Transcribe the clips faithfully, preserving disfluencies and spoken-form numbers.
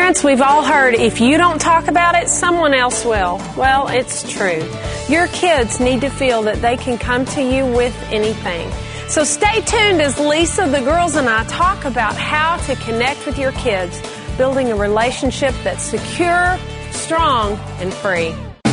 Parents, we've all heard, if you don't talk about it, someone else will. Well, it's true. Your kids need to feel that they can come to you with anything. So stay tuned as Lisa, the girls, and I talk about how to connect with your kids, building a relationship that's secure, strong, and free.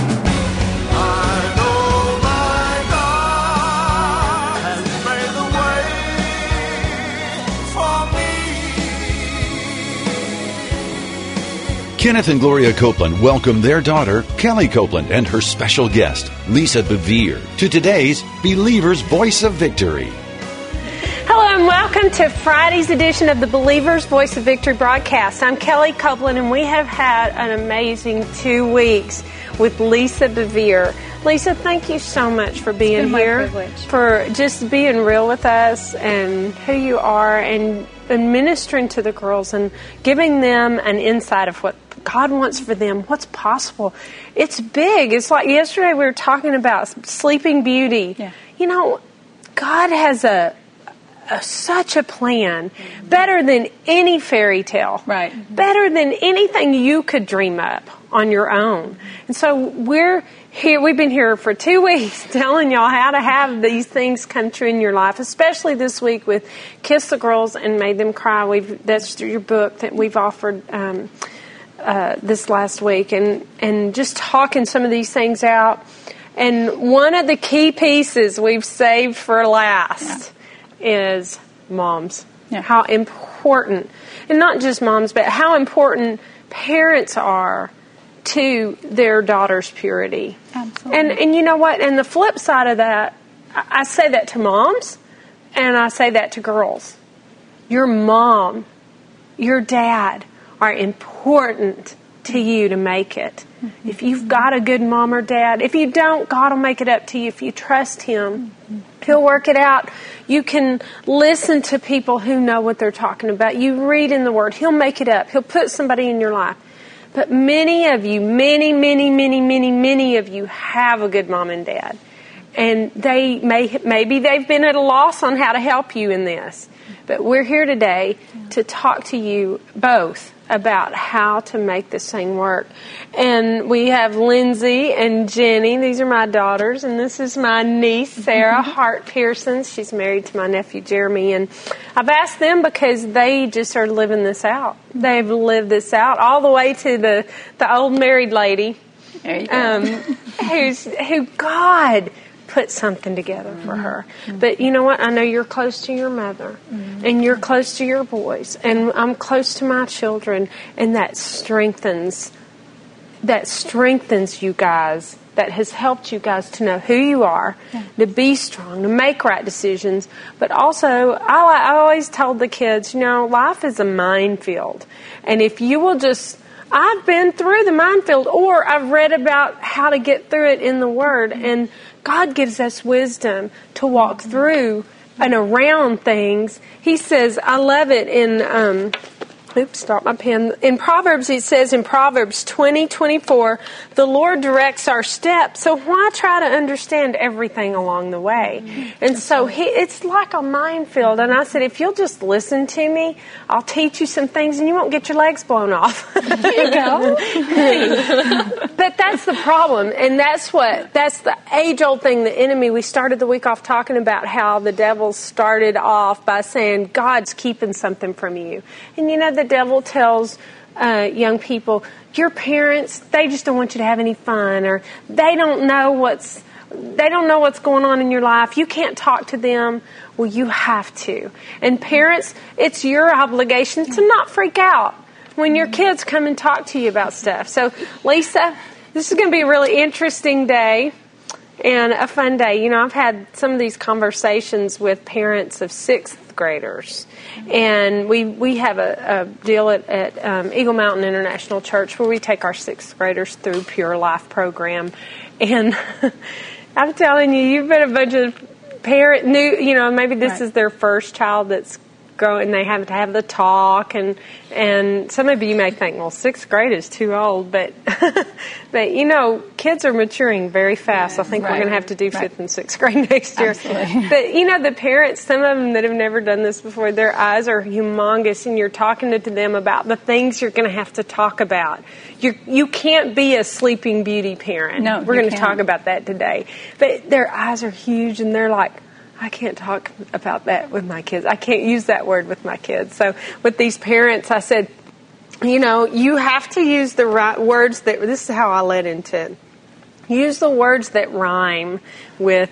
Kenneth and Gloria Copeland welcome their daughter, Kelly Copeland, and her special guest, Lisa Bevere, to today's Believer's Voice of Victory. Hello and welcome to Friday's edition of the Believer's Voice of Victory broadcast. I'm Kelly Copeland, and we have had an amazing two weeks with Lisa Bevere. Lisa, thank you so much for being here, for just being real with us and who you are, and, and ministering to the girls and giving them an insight of what God wants for them, what's possible. It's big. It's like yesterday we were talking about Sleeping Beauty. Yeah. You know, God has a, a such a plan, mm-hmm. better than any fairy tale, right? Mm-hmm. Better than anything you could dream up on your own. And so we're here. We've been here for two weeks telling y'all how to have these things come true in your life, especially this week with Kiss the Girls and Made Them Cry. We've that's your book that we've offered um, uh, this last week, and and just talking some of these things out. And one of the key pieces we've saved for last yeah. is moms. Yeah. How important, and not just moms, but how important parents are to their daughter's purity. Absolutely. And and you know what? And the flip side of that, I, I say that to moms, and I say that to girls. Your mom, your dad are important to you to make it. Mm-hmm. If you've got a good mom or dad, if you don't, God will make it up to you. If you trust Him, mm-hmm. He'll work it out. You can listen to people who know what they're talking about. You read in the Word. He'll make it up. He'll put somebody in your life. But many of you, many, many, many, many, many of you have a good mom and dad. And they may, maybe they've been at a loss on how to help you in this. But we're here today to talk to you both about how to make this thing work. And we have Lindsay and Jenny. These are my daughters. And this is my niece, Sarah Hart Pearson. She's married to my nephew, Jeremy. And I've asked them because they just are living this out. They've lived this out all the way to the, the old married lady. There you go. Um, who's, who God put something together mm-hmm. for her. Mm-hmm. But you know what? I know you're close to your mother, mm-hmm. and you're close to your boys, and I'm close to my children, and that strengthens, that strengthens you guys. That has helped you guys to know who you are, yeah. to be strong, to make right decisions. But also, I, I always told the kids, you know, life is a minefield, and if you will just I've been through the minefield, or I've read about how to get through it in the Word, and God gives us wisdom to walk through and around things. He says, I love it in, um, oops, stop my pen. In Proverbs, it says in Proverbs twenty twenty-four, the Lord directs our steps, so why try to understand everything along the way? And so he, it's like a minefield. And I said, if you'll just listen to me, I'll teach you some things and you won't get your legs blown off. There you go. But that's the problem. And that's what, that's the age-old thing, the enemy. We started the week off talking about how the devil started off by saying, God's keeping something from you. And you know, the devil tells uh, young people, your parents, they just don't want you to have any fun, or they don't know what's they don't know what's going on in your life. You can't talk to them. Well, you have to. And parents, it's your obligation to not freak out when your kids come and talk to you about stuff. So, Lisa, this is going to be a really interesting day and a fun day. You know, I've had some of these conversations with parents of sixth graders, and we we have a, a deal at, at um, Eagle Mountain International Church where we take our sixth graders through Pure Life program. And I'm telling you, you've been a bunch of parent new, you know, maybe this right. is their first child that's growing, they have to have the talk, and and some of you may think, well, sixth grade is too old, but but you know, kids are maturing very fast. I think right. we're going to have to do fifth right. and sixth grade next year. Absolutely. But you know, the parents, some of them that have never done this before, their eyes are humongous, and you're talking to them about the things you're going to have to talk about. You you can't be a Sleeping Beauty parent. No, we're going to can't. talk about that today. But their eyes are huge, and they're like, I can't talk about that with my kids. I can't use that word with my kids. So with these parents, I said, you know, you have to use the right words that, this is how I led into it. Use the words that rhyme with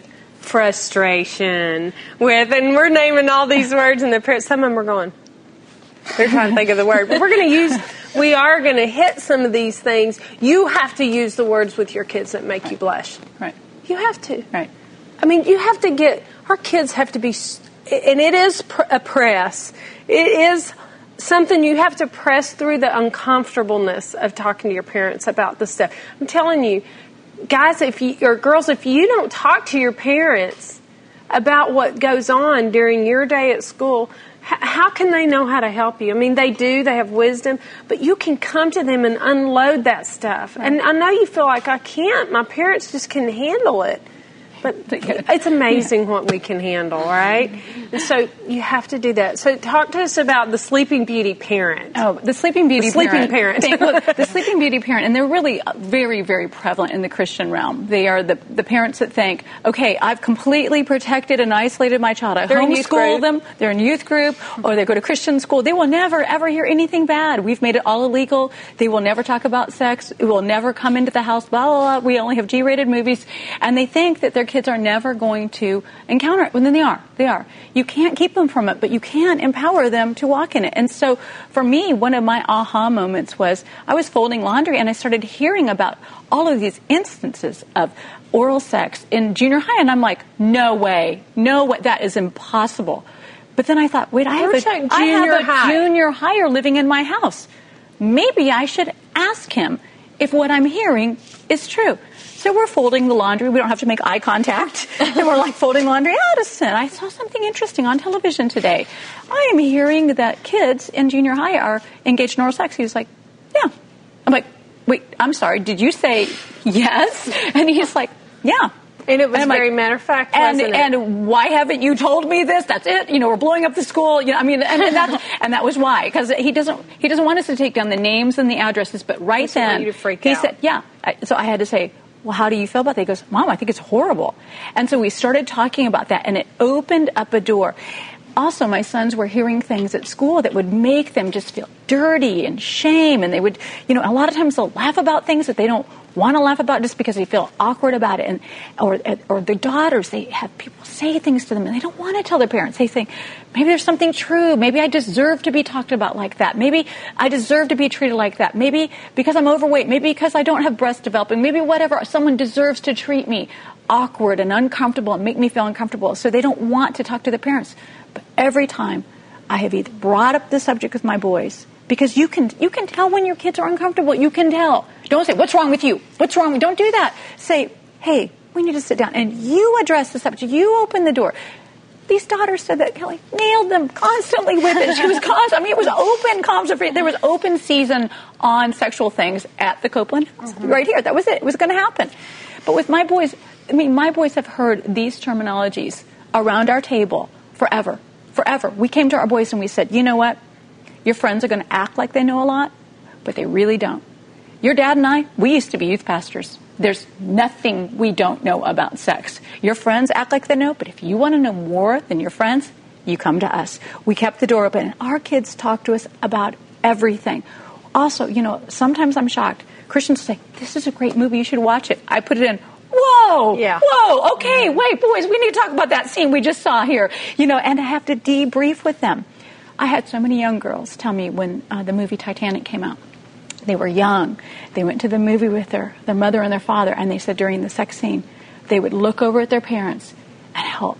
frustration, with, and we're naming all these words, and the parents, some of them are going, they're trying to think of the word. But we're going to use, we are going to hit some of these things. You have to use the words with your kids that make right. you blush. Right. You have to. Right. I mean, you have to get, our kids have to be, and it is a press. It is something you have to press through the uncomfortableness of talking to your parents about this stuff. I'm telling you, guys, if you, or girls, if you don't talk to your parents about what goes on during your day at school, h- how can they know how to help you? I mean, they do, they have wisdom, but you can come to them and unload that stuff. Right. And I know you feel like, I can't, my parents just can handle it. But it's amazing what we can handle, right? And so you have to do that. So talk to us about the Sleeping Beauty parent. Oh, the Sleeping Beauty the sleeping parent. parent. Look, the Sleeping Beauty parent, and they're really very, very prevalent in the Christian realm. They are the, the parents that think, okay, I've completely protected and isolated my child. I homeschool them. They're in youth group, or they go to Christian school. They will never, ever hear anything bad. We've made it all illegal. They will never talk about sex. It will never come into the house, blah, blah, blah. We only have G-rated movies. And they think that their kids are never going to encounter it. Well, then they are. They are. You can't keep them from it, but you can empower them to walk in it. And so for me, one of my aha moments was I was folding laundry and I started hearing about all of these instances of oral sex in junior high. And I'm like, no way. No way. That is impossible. But then I thought, wait, I have a, I have a high. junior higher living in my house. Maybe I should ask him if what I'm hearing is true. So we're folding the laundry. We don't have to make eye contact. And we're like folding laundry. Addison, I saw something interesting on television today. I am hearing that kids in junior high are engaged in oral sex. He's like, yeah. I'm like, wait, I'm sorry. Did you say yes? And he's like, yeah. And it was and very like, matter of fact, and, wasn't it? And why haven't you told me this? That's it. You know, we're blowing up the school. You know, I mean, and, and, that's, and that was why. Because he doesn't he doesn't want us to take down the names and the addresses. But right he then, you to freak he out. said, yeah. I, so I had to say, well, how do you feel about that? He goes, Mom, I think it's horrible. And so we started talking about that, and it opened up a door. Also, my sons were hearing things at school that would make them just feel dirty and shame, and they would, you know, a lot of times they'll laugh about things that they don't want to laugh about just because they feel awkward about it. And or or their daughters, they have people say things to them, and they don't want to tell their parents. They think, maybe there's something true. Maybe I deserve to be talked about like that. Maybe I deserve to be treated like that. Maybe because I'm overweight. Maybe because I don't have breast developing. Maybe whatever. Someone deserves to treat me awkward and uncomfortable and make me feel uncomfortable. So they don't want to talk to their parents. But every time I have either brought up the subject with my boys, because you can you can tell when your kids are uncomfortable. You can tell. Don't say, what's wrong with you? What's wrong? Don't do that. Say, hey, we need to sit down. And you address the subject. You open the door. These daughters said that Kelly nailed them constantly with it. She was constant. I mean, it was open conversation. There was open season on sexual things at the Copeland house, mm-hmm. right here. That was it. It was going to happen. But with my boys, I mean, my boys have heard these terminologies around our table forever, forever. We came to our boys and we said, you know what? Your friends are going to act like they know a lot, but they really don't. Your dad and I, we used to be youth pastors. There's nothing we don't know about sex. Your friends act like they know, but if you want to know more than your friends, you come to us. We kept the door open. Our kids talk to us about everything. Also, you know, sometimes I'm shocked. Christians say, this is a great movie. You should watch it. I put it in. Whoa, yeah. whoa, okay, wait, boys, we need to talk about that scene we just saw here. You know, and I have to debrief with them. I had so many young girls tell me when uh, the movie Titanic came out. They were young. They went to the movie with their, their mother and their father, and they said during the sex scene, they would look over at their parents and how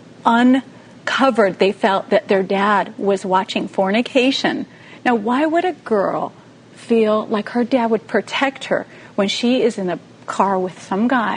uncovered they felt that their dad was watching fornication. Now, why would a girl feel like her dad would protect her when she is in a car with some guy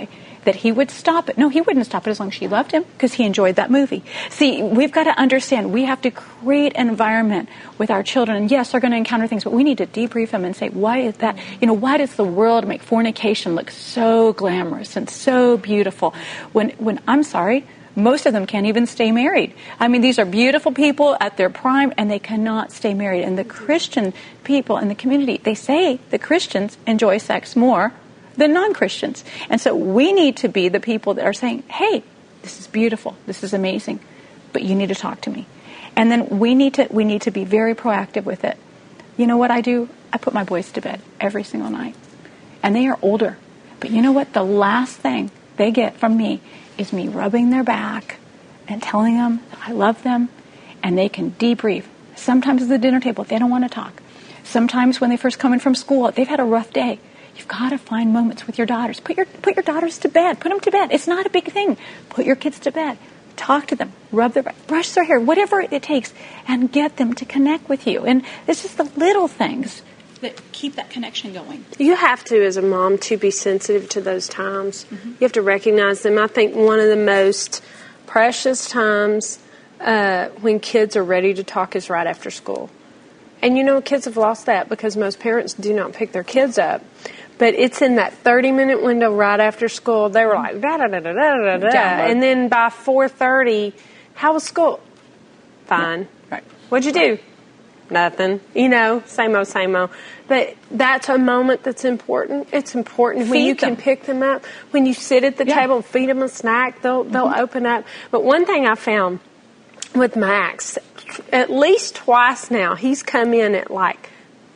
that he would stop it. No, he wouldn't stop it as long as she loved him because he enjoyed that movie. See, we've got to understand we have to create an environment with our children. And yes, they're going to encounter things, but we need to debrief them and say, why is that? You know, why does the world make fornication look so glamorous and so beautiful when, when I'm sorry, most of them can't even stay married. I mean, these are beautiful people at their prime, and they cannot stay married. And the Christian people in the community, they say the Christians enjoy sex more than non-Christians. And so we need to be the people that are saying, hey, this is beautiful, this is amazing, but you need to talk to me. And then we need to we need to be very proactive with it. You know what I do? I put my boys to bed every single night. And they are older. But you know what? The last thing they get from me is me rubbing their back and telling them that I love them, and they can debrief. Sometimes at the dinner table, they don't want to talk. Sometimes when they first come in from school, they've had a rough day. You've got to find moments with your daughters. Put your put your daughters to bed. Put them to bed. It's not a big thing. Put your kids to bed. Talk to them. Rub their back. Brush their hair. Whatever it takes. And get them to connect with you. And it's just the little things that keep that connection going. You have to, as a mom, to be sensitive to those times. Mm-hmm. You have to recognize them. I think one of the most precious times uh, when kids are ready to talk is right after school. And, you know, kids have lost that because most parents do not pick their kids up. But it's in that thirty-minute window right after school. They were like, da-da-da-da-da-da-da. And then by four thirty, how was school? Fine. Yeah. Right. What'd you do? Nothing. You know, same old, same old. But that's a moment that's important. It's important when Feed you them. can pick them up. When you sit at the Yeah. table and feed them a snack, they'll they'll Mm-hmm. open up. But one thing I found with Max, at least twice now, he's come in at like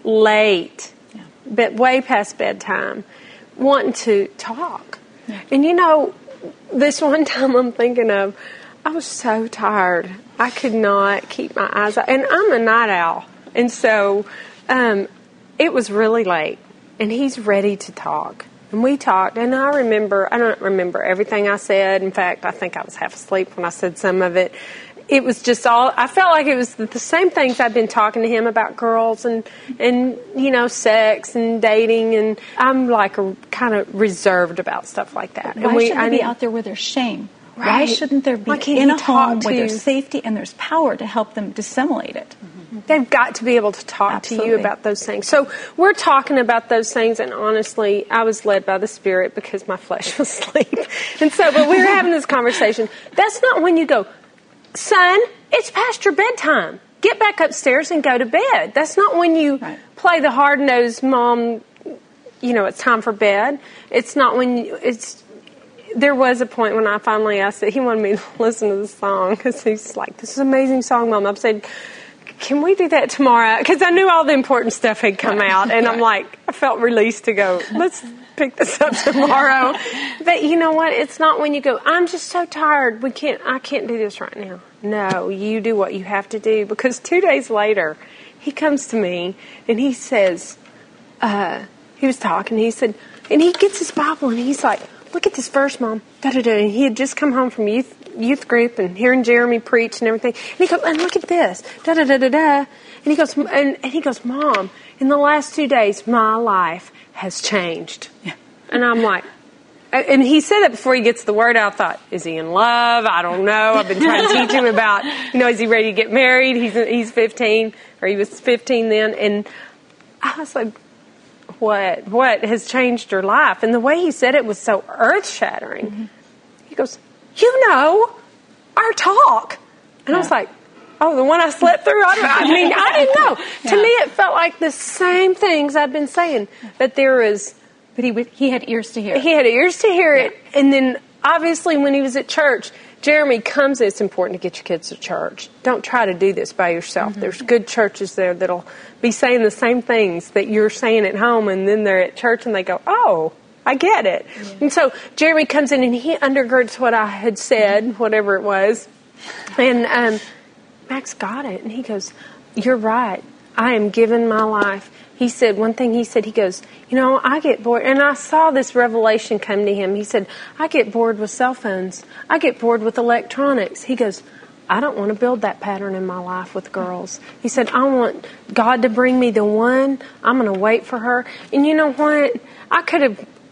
late, Yeah. but way past bedtime, wanting to talk. Yeah. And you know, this one time I'm thinking of, I was so tired. I could not keep my eyes out. And I'm a night owl. And so um, it was really late. And he's ready to talk. And we talked. And I remember, I don't remember everything I said. In fact, I think I was half asleep when I said some of it. It was just all, I felt like it was the same things I've been talking to him about girls and, and you know, sex and dating. And I'm like a, kind of reserved about stuff like that. Why and we, should they I be need, out there with their shame? Why Right. shouldn't there be Why can't in he a talk home to where you? there's safety and there's power to help them dissimulate it? They've got to be able to talk Absolutely. to you about those things. So we're talking about those things, and honestly, I was led by the Spirit because my flesh was asleep. And so, but we were having this conversation. That's not when you go, son, it's past your bedtime. Get back upstairs and go to bed. That's not when you Right. play the hard-nosed mom, you know, it's time for bed. It's not when you, it's, there was a point when I finally asked that he wanted me to listen to the song because he's like, this is an amazing song, Mom. I've said, can we do that tomorrow? Because I knew all the important stuff had come out. And I'm like, I felt released to go, let's pick this up tomorrow. But you know what? It's not when you go, I'm just so tired. We can't, I can't do this right now. No, you do what you have to do. Because two days later, he comes to me and he says, uh, he was talking. He said, and he gets his Bible and he's like, look at this verse, Mom. Da, da, da. And he had just come home from youth youth group and hearing Jeremy preach and everything. And he goes, and look at this. Da, da, da, da, da. And he goes, and, and he goes, Mom, in the last two days, my life has changed. Yeah. And I'm like, and he said that before he gets the word out. I thought, is he in love? I don't know. I've been trying to teach him about, you know, is he ready to get married? He's he's fifteen, or he was fifteen then. And I was like, what? What has changed your life? And the way he said it was so earth-shattering. Mm-hmm. He goes, you know, our talk. And yeah. I was like, oh, the one I slept through? I, I mean, I didn't know. Yeah. To me, it felt like the same things I'd been saying. But there was... But he would, he had ears to hear it. He had ears to hear yeah. it. And then, obviously, when he was at church, Jeremy comes, it's important to get your kids to church. Don't try to do this by yourself. Mm-hmm. There's good churches there that'll be saying the same things that you're saying at home, and then they're at church and they go, oh, I get it. Yeah. And so Jeremy comes in and he undergirds what I had said, mm-hmm. whatever it was. And um, Max got it. And he goes, you're right. I am giving my life. He said, one thing he said, he goes, you know, I get bored. And I saw this revelation come to him. He said, I get bored with cell phones. I get bored with electronics. He goes, I don't want to build that pattern in my life with girls. He said, I want God to bring me the one. I'm going to wait for her. And you know what? I could have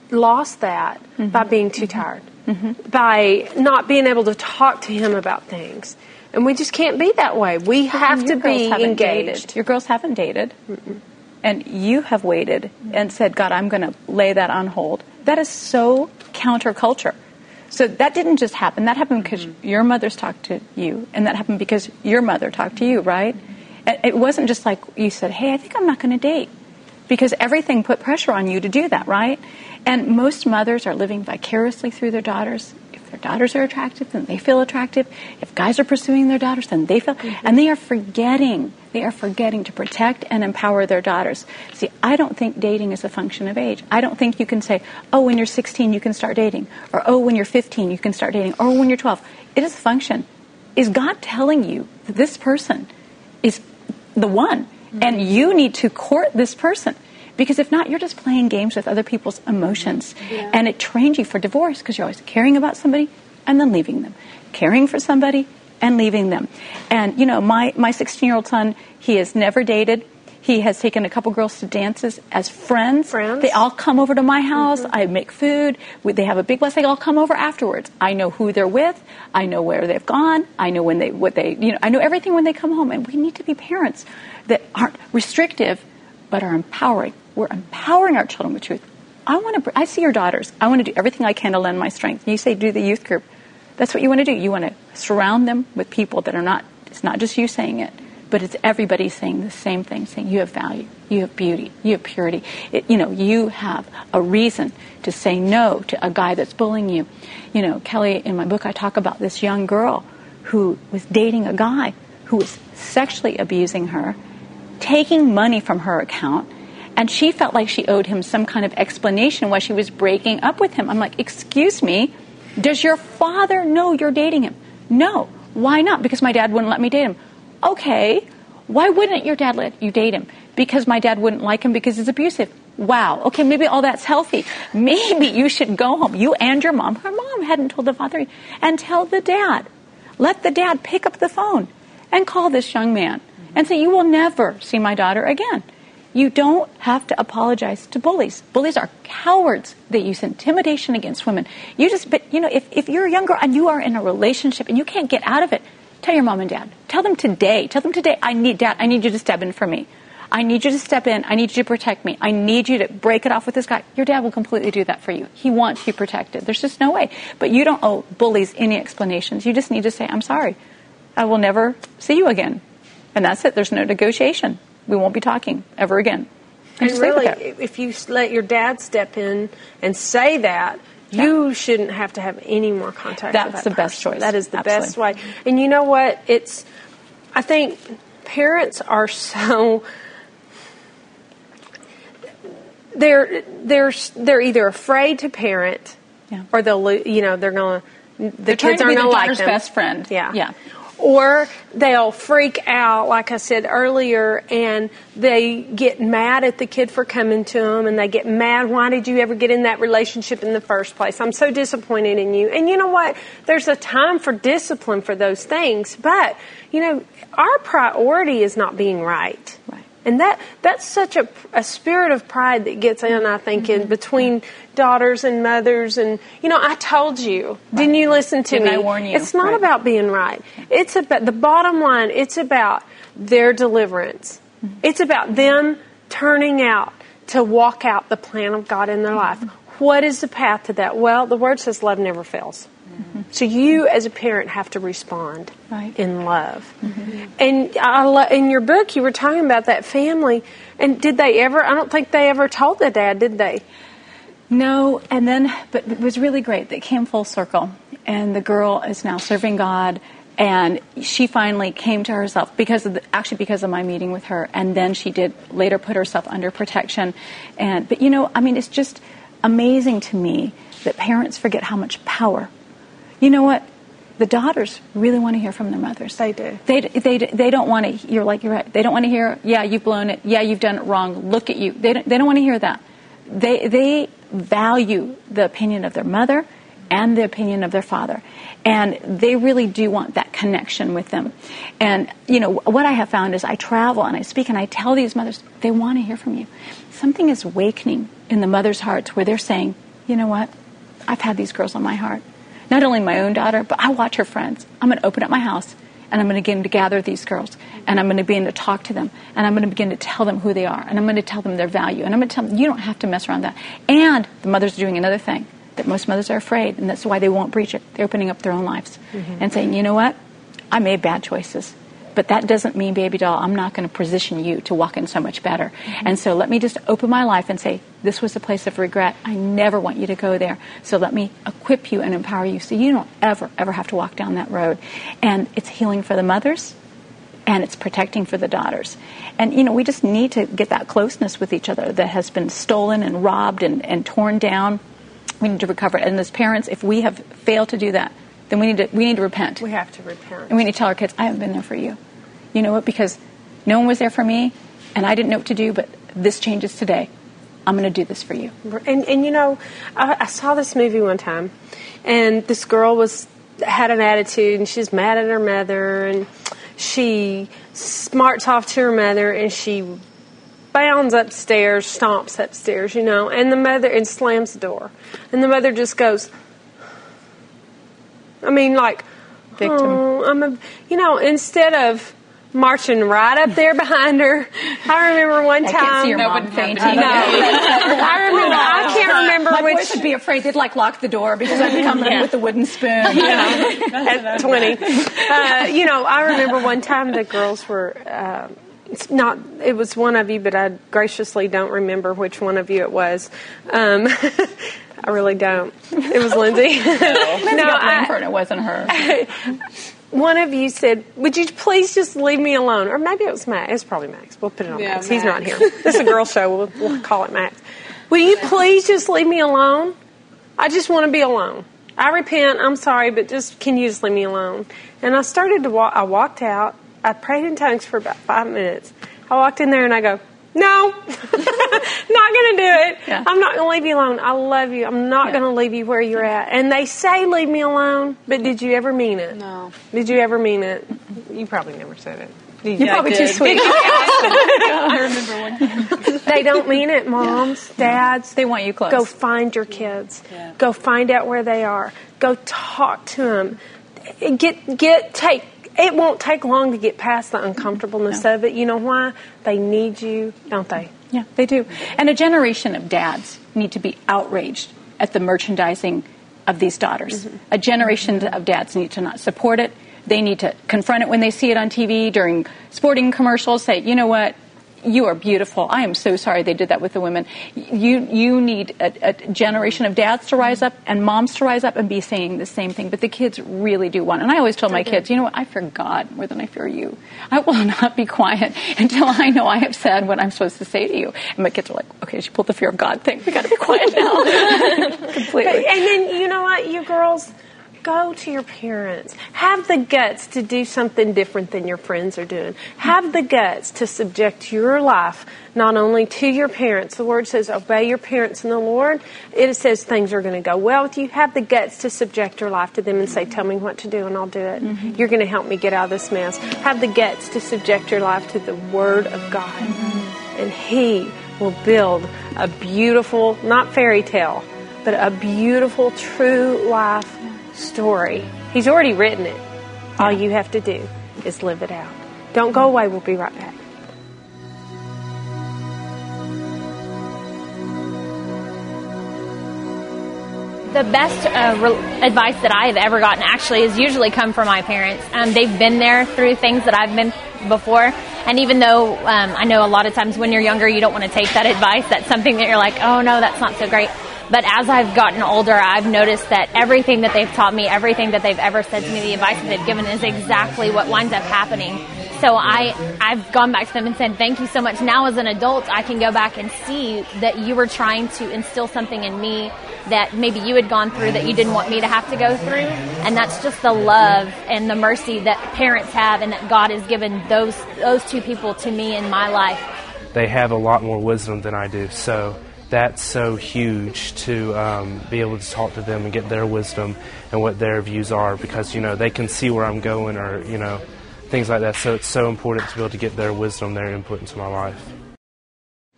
lost that mm-hmm. by being too mm-hmm. tired, mm-hmm. by not being able to talk to him about things. And we just can't be that way. We have to be engaged. Dated. Your girls haven't dated. Mm-mm. And you have waited and said, God, I'm going to lay that on hold. That is so counterculture. So that didn't just happen. That happened because mm-hmm. your mother's talked to you, and that happened because your mother talked to you, right? And it wasn't just like you said, hey, I think I'm not going to date, because everything put pressure on you to do that, right? And most mothers are living vicariously through their daughters. If their daughters are attractive, then they feel attractive. If guys are pursuing their daughters, then they feel, mm-hmm. and they are forgetting, they are forgetting to protect and empower their daughters. See, I don't think dating is a function of age. I don't think you can say, oh, when you're sixteen, you can start dating, or oh, when you're fifteen, you can start dating, or when you're twelve. It is a function. Is God telling you that this person is the one, mm-hmm. and you need to court this person? Because if not, you're just playing games with other people's emotions. Yeah. And it trains you for divorce, because you're always caring about somebody and then leaving them. Caring for somebody and leaving them. And, you know, my, my sixteen-year-old son, he has never dated. He has taken a couple girls to dances as friends. Friends? They all come over to my house. Mm-hmm. I make food. We, they have a big blessing. They all come over afterwards. I know who they're with. I know where they've gone. I know when they, what they, you know, I know everything when they come home. And we need to be parents that aren't restrictive, but are empowering. We're empowering our children with truth. I want to. I see your daughters. I want to do everything I can to lend my strength. You say do the youth group. That's what you want to do. You want to surround them with people that are not. It's not just you saying it, but it's everybody saying the same thing. Saying you have value, you have beauty, you have purity. It, you know, you have a reason to say no to a guy that's bullying you. You know, Kelly, in my book, I talk about this young girl who was dating a guy who was sexually abusing her, taking money from her account. And she felt like she owed him some kind of explanation why she was breaking up with him. I'm like, excuse me, does your father know you're dating him? No. Why not? Because my dad wouldn't let me date him. Okay. Why wouldn't your dad let you date him? Because my dad wouldn't like him because he's abusive. Wow. Okay, maybe all that's healthy. Maybe you should go home. You and your mom. Her mom hadn't told the father. And tell the dad. Let the dad pick up the phone and call this young man and say, you will never see my daughter again. You don't have to apologize to bullies. Bullies are cowards. They use intimidation against women. You just, but you know, if, if you're a young girl and you are in a relationship and you can't get out of it, tell your mom and dad. Tell them today. Tell them today, I need, Dad, I need you to step in for me. I need you to step in. I need you to protect me. I need you to break it off with this guy. Your dad will completely do that for you. He wants you protected. There's just no way. But you don't owe bullies any explanations. You just need to say, I'm sorry. I will never see you again. And that's it. There's no negotiation. We won't be talking ever again. And, and really, if you let your dad step in and say that, yeah. you shouldn't have to have any more contact That's with that the person. best choice. That is the Absolutely. best way. And you know what? It's, I think parents are so, they're, they're, they're either afraid to parent yeah. or they'll, you know, they're going to, the they're kids trying to aren't be going the to like daughter's them. best friend. Yeah. Yeah. Or they'll freak out, like I said earlier, and they get mad at the kid for coming to them, and they get mad, why did you ever get in that relationship in the first place? I'm so disappointed in you. And you know what? There's a time for discipline for those things, but, you know, our priority is not being right. Right. And that that's such a, a spirit of pride that gets in, I think, mm-hmm. in between daughters and mothers. And, you know, I told you. Right. Didn't you listen to Didn't me? I warn you? It's not right. about being right. It's about, the bottom line, it's about their deliverance. Mm-hmm. It's about them turning out to walk out the plan of God in their mm-hmm. life. What is the path to that? Well, the Word says love never fails. Mm-hmm. So you, as a parent, have to respond right. in love. Mm-hmm. And I lo- in your book, you were talking about that family. And did they ever? I don't think they ever told the dad, did they? No. And then, but it was really great. They came full circle, and the girl is now serving God. And she finally came to herself because of the, actually because of my meeting with her. And then she did later put herself under protection. And but you know, I mean, it's just amazing to me that parents forget how much power. You know what? The daughters really want to hear from their mothers. They do. They they they don't want to. You're like you're right. They don't want to hear. Yeah, you've blown it. Yeah, you've done it wrong. Look at you. They don't. They don't want to hear that. They they value the opinion of their mother and the opinion of their father, and they really do want that connection with them. And you know what I have found is I travel and I speak and I tell these mothers they want to hear from you. Something is awakening in the mothers' hearts where they're saying, you know what? I've had these girls on my heart. Not only my own daughter, but I watch her friends. I'm going to open up my house, and I'm going to begin to gather these girls, and I'm going to begin to talk to them, and I'm going to begin to tell them who they are, and I'm going to tell them their value, and I'm going to tell them, you don't have to mess around that. And the mothers are doing another thing that most mothers are afraid, and that's why they won't preach it. They're opening up their own lives mm-hmm. and saying, you know what? I made bad choices. But that doesn't mean, baby doll, I'm not going to position you to walk in so much better. Mm-hmm. And so let me just open my life and say, this was a place of regret. I never want you to go there. So let me equip you and empower you so you don't ever, ever have to walk down that road. And it's healing for the mothers, and it's protecting for the daughters. And, you know, we just need to get that closeness with each other that has been stolen and robbed and, and torn down. We need to recover it. And as parents, if we have failed to do that, then we need to we need to repent. We have to repent. And we need to tell our kids, I haven't been there for you. You know what? Because no one was there for me, and I didn't know what to do, but this changes today. I'm going to do this for you. And, and you know, I, I saw this movie one time, and this girl was had an attitude, and she's mad at her mother, and she smarts off to her mother, and she bounds upstairs, stomps upstairs, you know, and the mother, and slams the door. And the mother just goes, I mean, like, victim. Oh, I'm a, you know, instead of marching right up there behind her. I remember one time. I can't see your mom fainting. No. I remember. I can't remember My which. boys would be afraid they'd like lock the door because I'd be coming yeah. in with a wooden spoon. You know, at twenty. Uh, you know, I remember one time the girls were. Uh, it's not. It was one of you, but I graciously don't remember which one of you it was. Um, I really don't. It was Lindsay. No, no got I, for it. It wasn't her. One of you said, would you please just leave me alone? Or maybe it was Max. It was probably Max. We'll put it on yeah, Max. Max. He's not here. This is a girl show. We'll, we'll call it Max. Will you please just leave me alone? I just want to be alone. I repent. I'm sorry, but just can you just leave me alone? And I started to walk. I walked out. I prayed in tongues for about five minutes. I walked in there and I go, no, not going to do it. Yeah. I'm not going to leave you alone. I love you. I'm not yeah. going to leave you where you're at. And they say leave me alone, but did you ever mean it? No. Did you ever mean it? You probably never said it. Did You're yeah, probably too sweet. I remember one. They don't mean it, moms, dads. They want you close. Go find your kids. Yeah. Go find out where they are. Go talk to them. Get, get, take. It won't take long to get past the uncomfortableness no. of it. You know why? They need you, don't they? Yeah, they do. And a generation of dads need to be outraged at the merchandising of these daughters. Mm-hmm. A generation of dads need to not support it. They need to confront it when they see it on T V during sporting commercials. Say, you know what? You are beautiful. I am so sorry they did that with the women. You you need a, a generation of dads to rise up and moms to rise up and be saying the same thing. But the kids really do want. And I always tell my kids, you know what? I fear God more than I fear you. I will not be quiet until I know I have said what I'm supposed to say to you. And my kids are like, okay, she pulled the fear of God thing. We got to be quiet now. Completely. And then you know what, you girls. Go to your parents. Have the guts to do something different than your friends are doing. Have the guts to subject your life not only to your parents. The Word says, obey your parents in the Lord. It says things are going to go well with you. Have the guts to subject your life to them and say, tell me what to do and I'll do it. Mm-hmm. You're going to help me get out of this mess. Have the guts to subject your life to the Word of God. Mm-hmm. And He will build a beautiful, not fairy tale, but a beautiful, true life story. He's already written it. All you have to do is live it out. Don't go away. We'll be right back. The best uh, re- advice that I have ever gotten actually has usually come from my parents. Um, they've been there through things that I've been before. And even though um, I know a lot of times when you're younger, you don't want to take that advice. That's something that you're like, oh no, that's not so great. But as I've gotten older, I've noticed that everything that they've taught me, everything that they've ever said to me, the advice that they've given is exactly what winds up happening. So I, I've gone back to them and said, thank you so much. Now as an adult, I can go back and see that you were trying to instill something in me that maybe you had gone through that you didn't want me to have to go through. And that's just the love and the mercy that parents have and that God has given those, those two people to me in my life. They have a lot more wisdom than I do, so that's so huge to um, be able to talk to them and get their wisdom and what their views are because, you know, they can see where I'm going or, you know, things like that. So it's so important to be able to get their wisdom, their input into my life.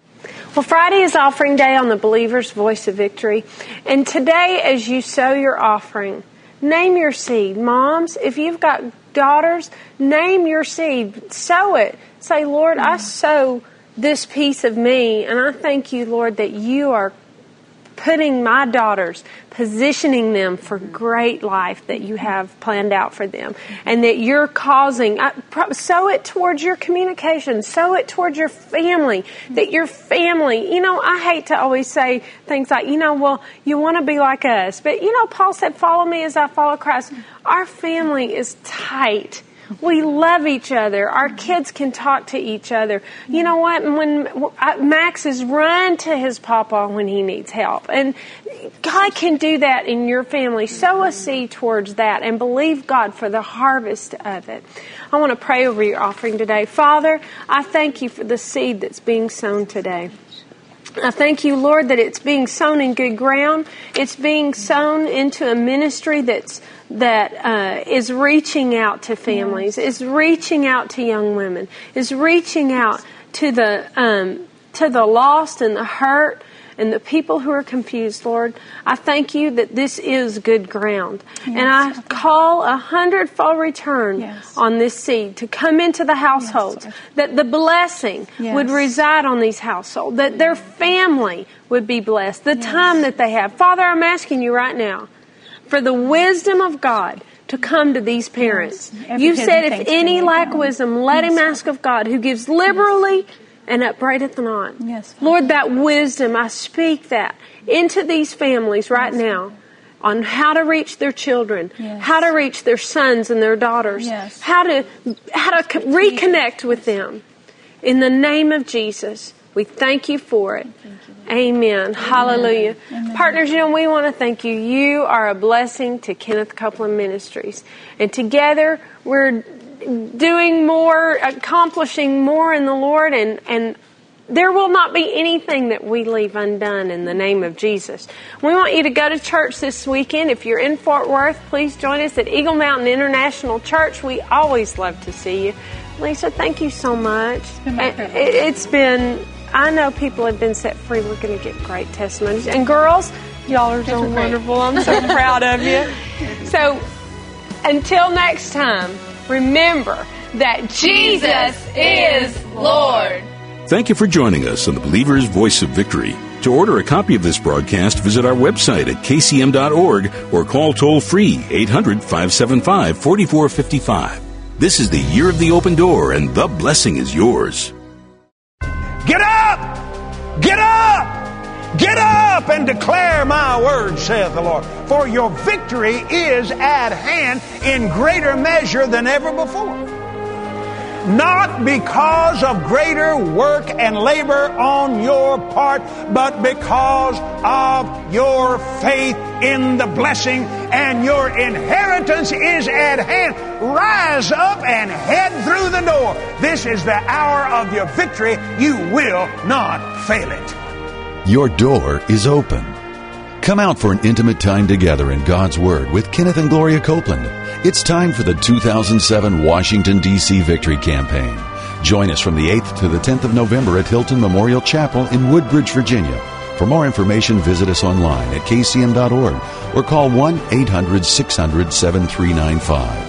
Well, Friday is offering day on the Believer's Voice of Victory. And today, as you sow your offering, name your seed. Moms, if you've got daughters, name your seed. Sow it. Say, Lord, I sow this piece of me, and I thank you, Lord, that you are putting my daughters, positioning them for great life that you have planned out for them, and that you're causing, uh, sow it towards your communication, sow it towards your family, that your family, you know, I hate to always say things like, you know, well, you want to be like us, but you know, Paul said, follow me as I follow Christ. Our family is tight. We love each other. Our kids can talk to each other. You know what? When Max has run to his papa when he needs help. And God can do that in your family. Sow a seed towards that and believe God for the harvest of it. I want to pray over your offering today. Father, I thank you for the seed that's being sown today. I thank you, Lord, that it's being sown in good ground. It's being sown into a ministry that's that uh, is reaching out to families, is reaching out to young women, is reaching out to the um, to the lost and the hurt and the people who are confused, Lord. I thank you that this is good ground. Yes. And I call a hundredfold return yes. on this seed to come into the households, yes, that the blessing yes. would reside on these households, that their family would be blessed, the yes. time that they have. Father, I'm asking you right now for the wisdom of God to come to these parents. Yes. You said if any lack wisdom, let yes. him ask of God, who gives liberally yes. and upbraideth not. Yes, Lord, that wisdom, I speak that into these families right yes. now on how to reach their children, yes. how to reach their sons and their daughters, yes. how to how to reconnect with them. In the name of Jesus, we thank you for it. Amen. Amen. Hallelujah. Amen. Partners, you know, we want to thank you. You are a blessing to Kenneth Copeland Ministries. And together, we're doing more, accomplishing more in the Lord, and, and there will not be anything that we leave undone in the name of Jesus. We want you to go to church this weekend. If you're in Fort Worth, please join us at Eagle Mountain International Church. We always love to see you. Lisa, thank you so much. It's been, my privilege. It's been I know people have been set free. We're going to get great testimonies. And girls, y'all are so wonderful. I'm so proud of you. So until next time, remember that Jesus is Lord. Thank you for joining us on the Believer's Voice of Victory. To order a copy of this broadcast, visit our website at k c m dot org or call toll-free eight hundred, five seven five, four four five five. This is the year of the open door, and the blessing is yours. Get up! Get up! Get up and declare my word, saith the Lord. For your victory is at hand in greater measure than ever before. Not because of greater work and labor on your part, but because of your faith in the blessing, and your inheritance is at hand. Rise up and head through the door. This is the hour of your victory. You will not fail it. Your door is open. Come out for an intimate time together in God's Word with Kenneth and Gloria Copeland. It's time for the two thousand seven Washington, D C Victory Campaign. Join us from the eighth to the tenth of November at Hilton Memorial Chapel in Woodbridge, Virginia. For more information, visit us online at k c m dot org or call one eight hundred, six hundred, seven three nine five.